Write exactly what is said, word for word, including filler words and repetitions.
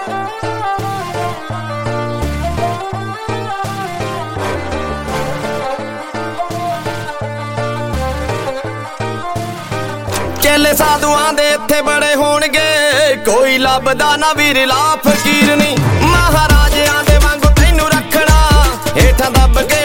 चेले साधुआं दे इत्थे बड़े होणगे, कोई लभदा ना वीर ला फकीर नी। महाराजियां दे वांगू तैनू रखना, हेठां दब के